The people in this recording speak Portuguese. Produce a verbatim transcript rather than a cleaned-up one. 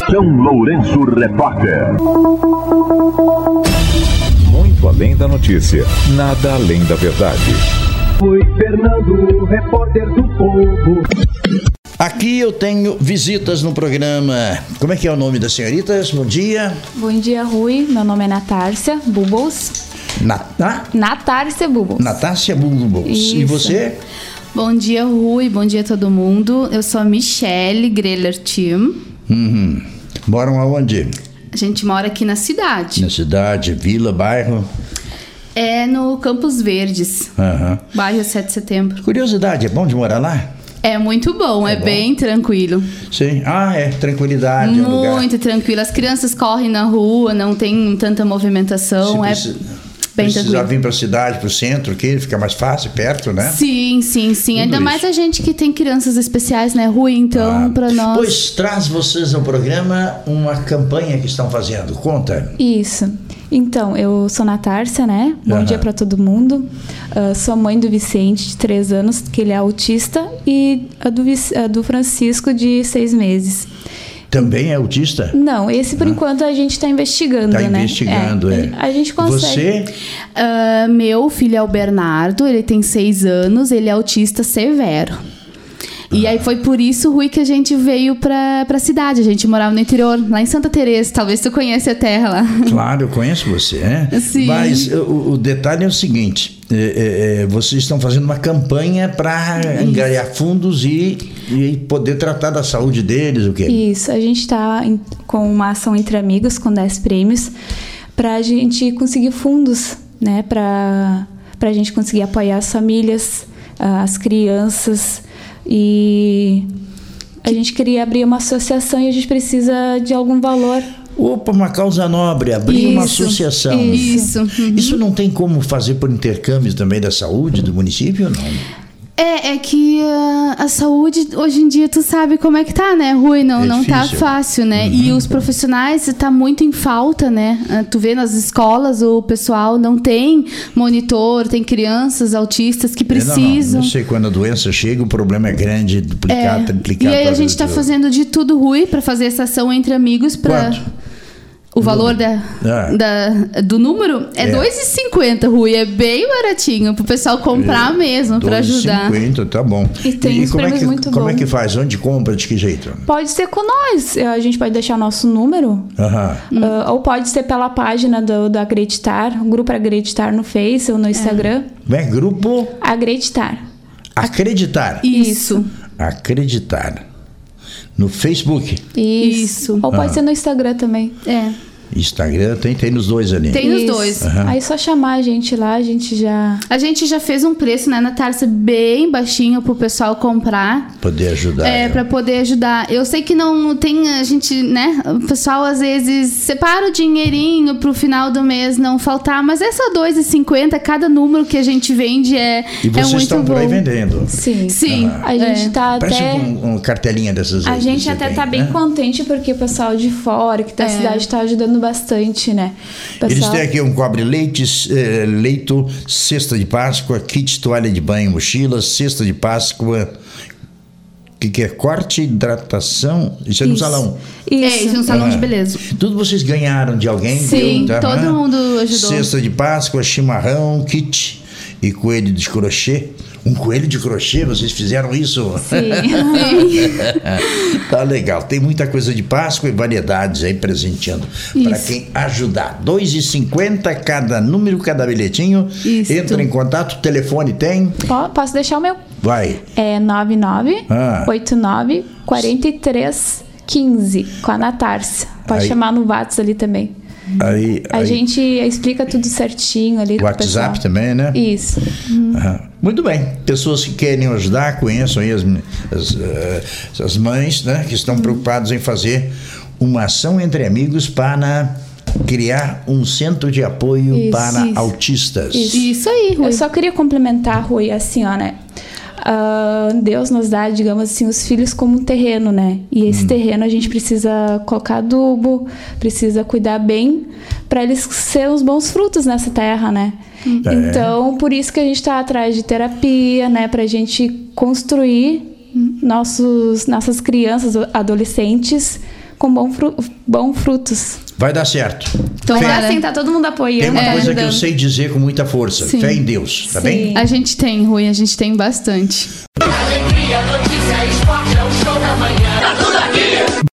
São Lourenço Repórter. Muito além da notícia, nada além da verdade. Foi Fernando, repórter do Povo. Aqui eu tenho visitas no programa. Como é que é o nome das senhoritas? Bom dia. Bom dia, Rui. Meu nome é Natárcia Bubbles. Na, na? Natárcia Bubbles. Natárcia Bubbles. Isso. E você? Bom dia, Rui. Bom dia a todo mundo. Eu sou a Michele Greller Tim. Uhum. Moram aonde? A gente mora aqui na cidade. Na cidade, vila, bairro? É no Campos Verdes, Uhum. bairro sete de setembro. Curiosidade, é bom de morar lá? É muito bom, é, é bom. Bem tranquilo. Sim. Ah, é, tranquilidade. Muito é um lugar. tranquilo. As crianças correm na rua, não tem tanta movimentação. É precisa, bem precisa tranquilo. vir para a cidade, para o centro, que fica mais fácil, perto, né? Sim, sim, sim. Tudo Ainda isso. mais a gente que tem crianças especiais, né, Rui? Então, Ah, para nós... Pois traz vocês ao programa uma campanha que estão fazendo. Conta. Isso. Então, eu sou Natárcia, né? Bom Aham. dia pra todo mundo. Uh, sou mãe do Vicente, de três anos, que ele é autista, e a do, Vic- a do Francisco, de seis meses. Também é autista? Não, esse por enquanto a gente tá investigando, Tá né? investigando, é. A gente consegue. Você? Ah, meu filho é o Bernardo, ele tem seis anos, ele é autista severo. E aí foi por isso, Rui, que a gente veio pra, pra cidade. A gente morava no interior, lá em Santa Teresa. Talvez tu conheça a terra lá. Claro, eu conheço você, né? Sim. Mas o, o detalhe é o seguinte: é, é, é, vocês estão fazendo uma campanha para angariar fundos e, e poder tratar da saúde deles, o quê? Isso, a gente está com uma ação entre amigos, com dez prêmios, para a gente conseguir fundos, né? Para a gente conseguir apoiar as famílias, as crianças. E a gente queria abrir uma associação e a gente precisa de algum valor. Opa, uma causa nobre, abrir uma Isso, associação. Isso. Uhum. Isso não tem como fazer por intercâmbio também da saúde do município, não? É, é que uh, a saúde, hoje em dia, tu sabe como é que tá, né, Rui? Não, É não tá difícil. fácil, né? Uhum. E os profissionais tá muito em falta, né? Uh, tu vê nas escolas, o pessoal não tem monitor, tem crianças autistas que É, não, não. precisam. Eu sei, quando a doença chega, o problema é grande, duplicado, É. triplicado. E aí a para gente tá tudo. fazendo de tudo, Rui, pra fazer essa ação entre amigos pra... Quanto? O valor da, Ah. da, do número é É. dois reais e cinquenta centavos, Rui. É bem baratinho pro pessoal comprar mesmo, pra ajudar. dois reais e cinquenta, tá bom. E tem uns como é prêmios que, muito Como é bons. que faz? Onde compra? De que jeito? Pode ser com nós, a gente pode deixar nosso número, Aham. uh, ou pode ser pela página do, do Acreditar, o grupo Acreditar no Face ou no Instagram. É grupo Acreditar. Acreditar. Isso. Acreditar. No Facebook, Isso. Isso. Ou pode Ah. ser no Instagram também. É. Instagram, tem, tem nos dois ali. Tem nos Isso. dois. Aí só chamar a gente lá, a gente já... A gente já fez um preço, né, Natárcia, bem baixinho pro pessoal comprar. Poder ajudar. É, né? pra poder ajudar. Eu sei que não tem, a gente, né, o pessoal às vezes separa o dinheirinho pro final do mês não faltar, mas é só dois reais e cinquenta centavos, cada número que a gente vende é, E é vocês muito estão bom. por aí vendendo. Sim. Sim. A gente é. tá Parece até... um, um cartelinha dessas aí. A que gente você até tem, tá bem né? contente porque o pessoal de fora, que da É. cidade, tá ajudando bastante, né? O Eles pessoal... têm aqui um cobre-leite, eh, leito, cesta de Páscoa, kit toalha de banho, mochila, cesta de Páscoa. O que, que é? Corte, hidratação. Isso é no Isso. salão. É, Isso. isso é um salão Ah. de beleza. Tudo vocês ganharam de alguém? Sim, viu? Tá, todo né? mundo ajudou. Cesta de Páscoa, chimarrão, kit e coelho de crochê. Um coelho de crochê, vocês fizeram isso? Sim. Tá legal. Tem muita coisa de Páscoa e variedades aí presenteando para Isso. quem ajudar. dois reais e cinquenta centavos cada número, cada bilhetinho. Isso. Entra em contato, o telefone tem? Po- Posso deixar o meu? Vai. É nove nove Ah. oito nove quatro três um cinco com a Natárcia. Pode Aí. chamar no WhatsApp ali também. Aí, A aí, gente explica tudo certinho ali. o pro WhatsApp pessoal. também, né? Isso. Aham. Muito bem. Pessoas que querem ajudar, conheçam aí as, as, eh, as mães, né? Que estão preocupadas em fazer uma ação entre amigos para criar um centro de apoio Isso, para isso. autistas. Isso aí, Rui. Eu só queria complementar, Rui, assim, ó, né? Ah, Deus nos dá, digamos assim, os filhos como um terreno, né? E esse terreno a gente precisa colocar adubo, precisa cuidar bem para eles serem os bons frutos nessa terra, né? É. Então, por isso que a gente tá atrás de terapia, né? Pra gente construir nossos, nossas crianças, adolescentes com bom fru- bom frutos. Vai dar certo. Então, Vai cara, dar assim, tá todo mundo apoiando. Tem uma tá coisa que eu ajudando. sei dizer com muita força. Sim. Fé em Deus, tá Sim. bem? a gente tem, Rui, a gente tem bastante. Alegria, notícia, esporte é o show da manhã. Tá tudo aqui.